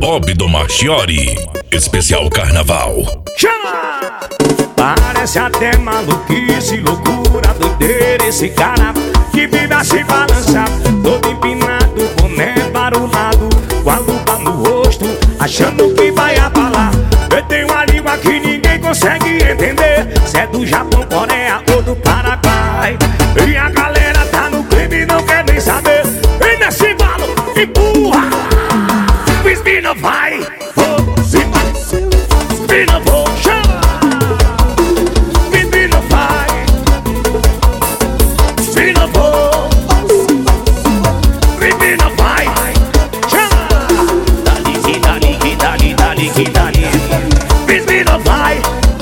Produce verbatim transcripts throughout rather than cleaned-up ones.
Bob do Marchiori, especial carnaval. Chama! Parece até maluquice, loucura, doideira esse cara que vive a se balançar, todo empinado, boné para o lado, com a lupa no rosto, achando que vai abalar. Eu tenho uma língua que ninguém consegue entender, se é do Japão, Coreia ou do Paraguai. E a galera tá no clima e não quer nem saber. E nesse embalo, empurra, o espina vai, oh, se vai, espina vou, chama. Espina vai, espina vou, espina vai, chama. Dali que dali que dali, dali que dali, espina vai,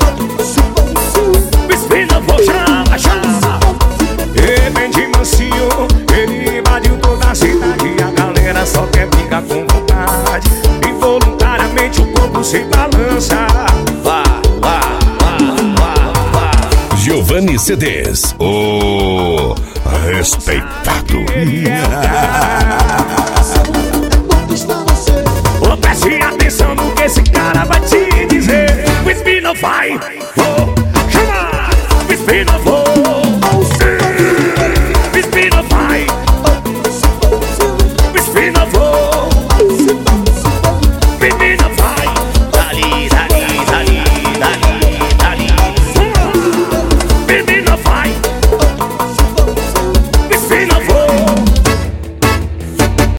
espina vou, chama, chama. Ele vem de mansinho, ele invadiu toda a cidade. A galera só quer ficar com vontade. Involuntariamente o corpo se balança. Vá, vá, vá, vá, vá. Giovanni C Ds, o respeitado. Ele é o